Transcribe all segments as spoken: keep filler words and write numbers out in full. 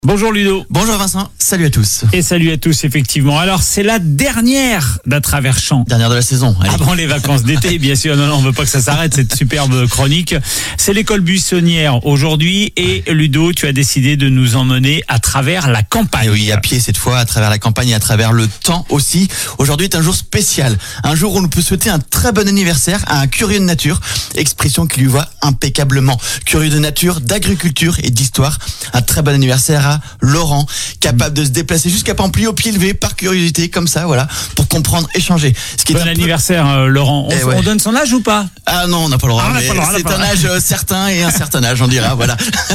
Bonjour Ludo. Bonjour Vincent, salut à tous. Et salut à tous, effectivement. Alors, c'est la dernière d'À travers champs. Dernière de la saison. Allez. Avant les vacances d'été, bien sûr. Non, non, on veut pas que ça s'arrête, cette superbe chronique. C'est l'école buissonnière aujourd'hui. Et Ludo, tu as décidé de nous emmener à travers la campagne. Et oui, à pied cette fois, à travers la campagne et à travers le temps aussi. Aujourd'hui est un jour spécial. Un jour où on peut souhaiter un très bon anniversaire à un curieux de nature. Expression qui lui va impeccablement. Curieux de nature, d'agriculture et d'histoire. Un très bon anniversaire à Laurent, capable de se déplacer jusqu'à Pamply au pied levé par curiosité, comme ça, voilà, pour comprendre, échanger. Ce qui bon est anniversaire, peu... euh, Laurent. On, ouais. on donne son âge ou pas? Ah non, on n'a pas le droit. Ah, mais pas le droit c'est pas un âge euh, certain et un certain âge, on dira, voilà.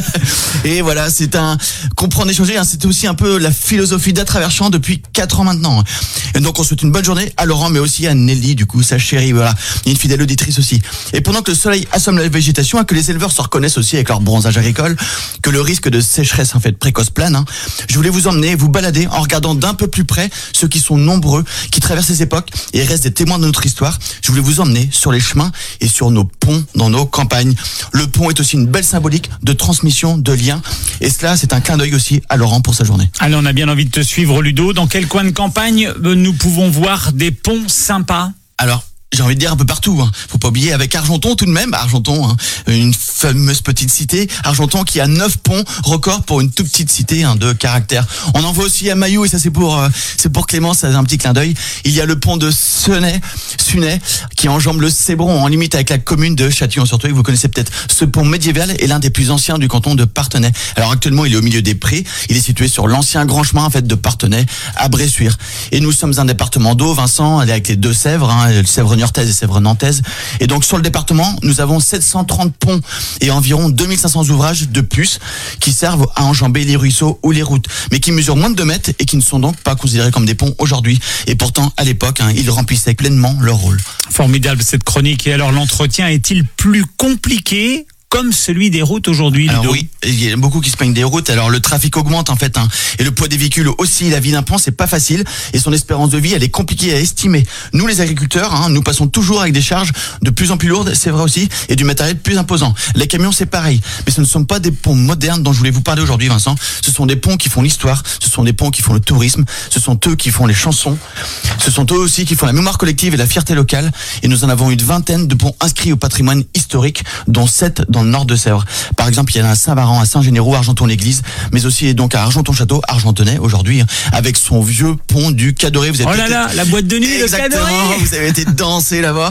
Et voilà, c'est un comprendre, échanger. Hein, c'était aussi un peu la philosophie d'À travers champs depuis quatre ans maintenant. Et donc on souhaite une bonne journée à Laurent, mais aussi à Nelly, du coup, sa chérie, voilà, et une fidèle auditrice aussi. Et pendant que le soleil assomme la végétation, hein, que les éleveurs se reconnaissent aussi avec leur bronzage agricole, que le risque de sécheresse en fait précoce plane, hein, je voulais vous emmener, vous balader en regardant d'un peu plus près ceux qui sont nombreux, qui traversent ces époques et restent des témoins de notre histoire. Je voulais vous emmener sur les chemins et sur nos ponts dans nos campagnes. Le pont est aussi une belle symbolique de transmission, de liens. Et cela, c'est un clin d'œil aussi à Laurent pour sa journée. Allez, on a bien envie de te suivre, Ludo. Dans quel coin de campagne nous pouvons voir des ponts sympas? Alors, j'ai envie de dire un peu partout, hein. Faut pas oublier avec Argenton tout de même, Argenton, hein, une fameuse petite cité, Argenton qui a neuf ponts, record pour une toute petite cité, hein, de caractère. On en voit aussi à Mailloux, et ça c'est pour euh, c'est pour Clément, ça c'est un petit clin d'œil. Il y a le pont de Sunay, Sunay qui enjambe le Cébron en limite avec la commune de Châtillon-sur-Thouet, que vous connaissez peut-être. Ce pont médiéval est l'un des plus anciens du canton de Parthenay. Alors actuellement, il est au milieu des prés, il est situé sur l'ancien grand chemin en fait de Parthenay à Bressuire. Et nous sommes un département d'eau, Vincent, avec les deux Sèvres, hein, le Sèvre niortaise et Sèvres nantaise. Et donc sur le département, nous avons sept cent trente ponts et environ deux mille cinq cents ouvrages de plus qui servent à enjamber les ruisseaux ou les routes, mais qui mesurent moins de deux mètres et qui ne sont donc pas considérés comme des ponts aujourd'hui. Et pourtant, à l'époque, hein, ils remplissaient pleinement leur rôle. Formidable cette chronique. Et alors l'entretien est-il plus compliqué comme celui des routes aujourd'hui, Ludo? Alors oui, il y a beaucoup qui se plaignent des routes. Alors le trafic augmente en fait, hein, et le poids des véhicules aussi. La vie d'un pont, c'est pas facile, et son espérance de vie, elle est compliquée à estimer. Nous, les agriculteurs, hein, nous passons toujours avec des charges de plus en plus lourdes, c'est vrai aussi, et du matériel plus imposant. Les camions, c'est pareil, mais ce ne sont pas des ponts modernes dont je voulais vous parler aujourd'hui, Vincent. Ce sont des ponts qui font l'histoire, ce sont des ponts qui font le tourisme, ce sont eux qui font les chansons, ce sont eux aussi qui font la mémoire collective et la fierté locale. Et nous en avons une vingtaine de ponts inscrits au patrimoine historique, dont sept dans le nord de Sèvres. Par exemple, il y en a à Saint-Varan, à Saint-Généraux, Argenton-l'Église, mais aussi donc à Argenton-Château, Argentonnais aujourd'hui, avec son vieux pont du Cadoré. Vous avez oh là là, la boîte de nuit, exactement, le Cadoré. Vous avez été danser là-bas.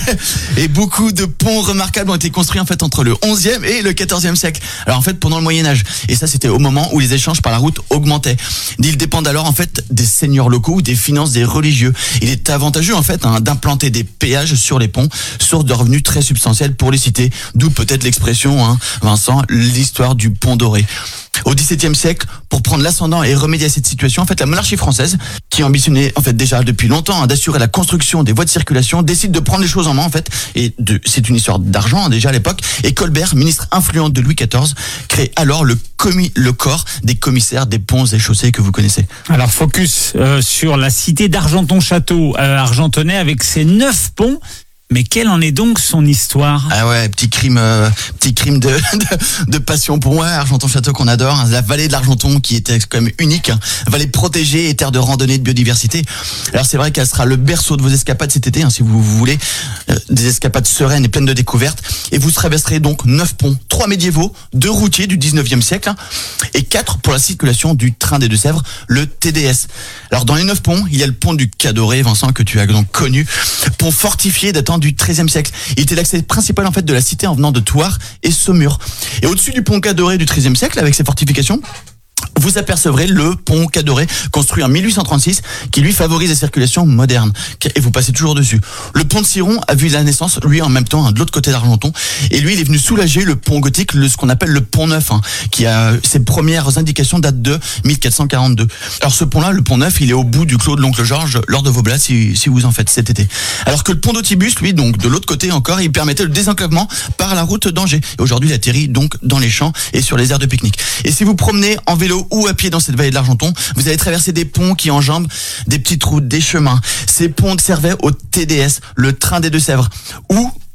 Et beaucoup de ponts remarquables ont été construits en fait entre le onzième et le quatorzième siècle. Alors en fait pendant le Moyen-Âge. Et ça c'était au moment où les échanges par la route augmentaient. Ils dépendent alors en fait des seigneurs locaux ou des finances des religieux. Il est avantageux en fait hein, d'implanter des péages sur les ponts, source de revenus très substantiels pour les cités. D'où peut-être l'expression, hein, Vincent, l'histoire du pont doré. Au dix-septième siècle, pour prendre l'ascendant et remédier à cette situation, en fait, la monarchie française, qui ambitionnait en fait déjà depuis longtemps hein, d'assurer la construction des voies de circulation, décide de prendre les choses en main en fait. Et de, c'est une histoire d'argent hein, déjà à l'époque. Et Colbert, ministre influent de Louis quatorze, crée alors le commis, le corps des commissaires des ponts et chaussées que vous connaissez. Alors focus euh, sur la cité d'Argenton-Château, euh, argentonnais avec ses neuf ponts. Mais quelle en est donc son histoire? Ah ouais, petit crime, euh, petit crime de, de, de passion pour moi, Argenton-Château qu'on adore, hein, la vallée de l'Argenton qui était quand même unique, hein, vallée protégée et terre de randonnée de biodiversité. Alors c'est vrai qu'elle sera le berceau de vos escapades cet été, hein, si vous, vous voulez, euh, des escapades sereines et pleines de découvertes. Et vous traverserez donc neuf ponts, trois médiévaux, deux routiers du dix-neuvième siècle, hein, et quatre pour la circulation du train des Deux-Sèvres, le T D S. Alors dans les neuf ponts, il y a le pont du Cadoré, Vincent, que tu as donc connu, pont fortifié datant du treizième siècle. Il était l'accès principal en fait de la cité en venant de Thouars et Saumur. Et au-dessus du pont Cadoré du treizième siècle, avec ses fortifications, vous apercevrez le pont Cadoré, construit en mille huit cent trente-six, qui lui favorise la circulation moderne. Et vous passez toujours dessus. Le pont de Siron a vu la naissance, lui en même temps, hein, de l'autre côté d'Argenton. Et lui, il est venu soulager le pont gothique, le, ce qu'on appelle le pont neuf, hein, qui a ses premières indications datent de mille quatre cent quarante-deux. Alors ce pont-là, le pont neuf, il est au bout du clos de l'Oncle Georges, lors de Vaublas, si, si vous en faites cet été. Alors que le pont d'Autibus, lui, donc de l'autre côté encore, il permettait le désenclavement par la route d'Angers. Et aujourd'hui, il atterrit donc dans les champs et sur les aires de pique-nique. Et si vous promenez en vélo ou à pied dans cette vallée de l'Argenton, vous allez traverser des ponts qui enjambent des petites routes, des chemins. Ces ponts servaient au T D S, le train des Deux-Sèvres, ou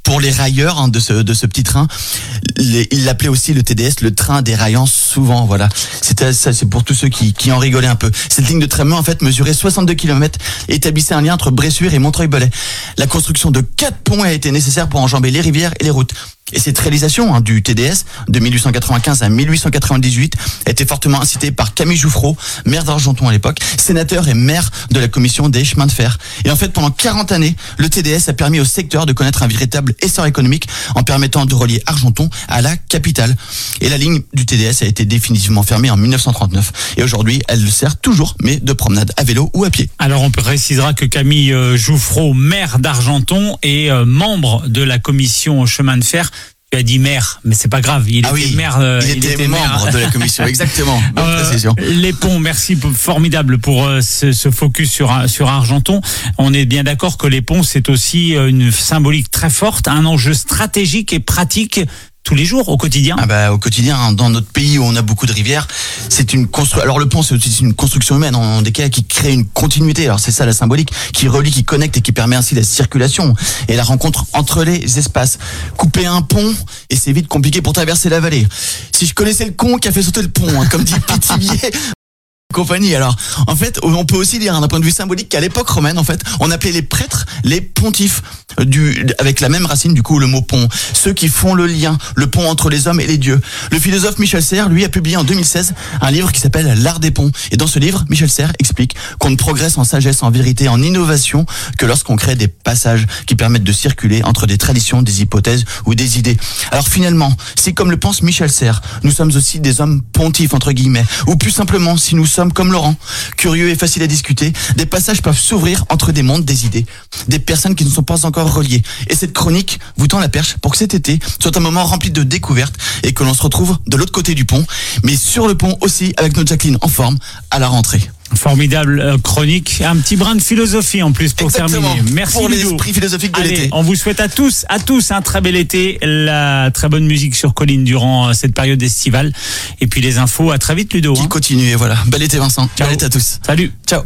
pour les railleurs hein, de ce de ce petit train, les, il l'appelait aussi le T D S, le train déraillant souvent. Voilà, c'était ça, c'est pour tous ceux qui qui en rigolaient un peu. Cette ligne de tramway en fait mesurait soixante-deux kilomètres et établissait un lien entre Bressuire et Montreuil-Bellay. La construction de quatre ponts a été nécessaire pour enjamber les rivières et les routes. Et cette réalisation hein, du T D S de mille huit cent quatre-vingt-quinze à mille huit cent quatre-vingt-dix-huit a été fortement incitée par Camille Jouffrault, maire d'Argenton à l'époque, sénateur et maire de la commission des chemins de fer. Et en fait, pendant quarante années, le T D S a permis au secteur de connaître un véritable essor économique en permettant de relier Argenton à la capitale. Et la ligne du T D S a été définitivement fermée en mille neuf cent trente-neuf. Et aujourd'hui, elle sert toujours, mais de promenade à vélo ou à pied. Alors, on précisera que Camille Jouffrault, maire d'Argenton, est membre de la commission chemin de fer. Tu as dit maire, mais c'est pas grave. Il ah était oui, maire. Euh, il, il était, était membre maire. de la commission, exactement. Bonne euh, précision. Les ponts, merci, formidable pour euh, ce, ce focus sur sur Argenton. On est bien d'accord que les ponts, c'est aussi une symbolique très forte, un enjeu stratégique et pratique. Tous les jours, au quotidien. Ah bah au quotidien, dans notre pays où on a beaucoup de rivières, c'est une construction. Alors le pont, c'est aussi une construction humaine en des cas qui crée une continuité. Alors c'est ça la symbolique, qui relie, qui connecte et qui permet ainsi la circulation et la rencontre entre les espaces. Couper un pont et c'est vite compliqué pour traverser la vallée. Si je connaissais le con qui a fait sauter le pont, hein, comme dit Pithiviers. Compagnie. Alors, en fait, on peut aussi dire d'un point de vue symbolique qu'à l'époque romaine, en fait, on appelait les prêtres les pontifes, du, avec la même racine, du coup, le mot pont. Ceux qui font le lien, le pont entre les hommes et les dieux. Le philosophe Michel Serres, lui, a publié en deux mille seize un livre qui s'appelle L'art des ponts. Et dans ce livre, Michel Serres explique qu'on ne progresse en sagesse, en vérité, en innovation que lorsqu'on crée des passages qui permettent de circuler entre des traditions, des hypothèses ou des idées. Alors finalement, si comme le pense Michel Serres, nous sommes aussi des hommes pontifs, entre guillemets, ou plus simplement, si nous sommes comme Laurent, curieux et facile à discuter, des passages peuvent s'ouvrir entre des mondes, des idées, des personnes qui ne sont pas encore reliées. Et cette chronique vous tend la perche pour que cet été soit un moment rempli de découvertes et que l'on se retrouve de l'autre côté du pont, mais sur le pont aussi avec notre Jacqueline en forme à la rentrée. Formidable chronique, un petit brin de philosophie en plus pour Exactement. terminer. Merci pour Ludo. L'esprit philosophique de Allez, l'été. On vous souhaite à tous, à tous un très bel été, la très bonne musique sur Colline durant cette période estivale et puis les infos. À très vite Ludo. Qui hein. continue et voilà. Bel été Vincent. Ciao. Bel été à tous. Salut. Ciao.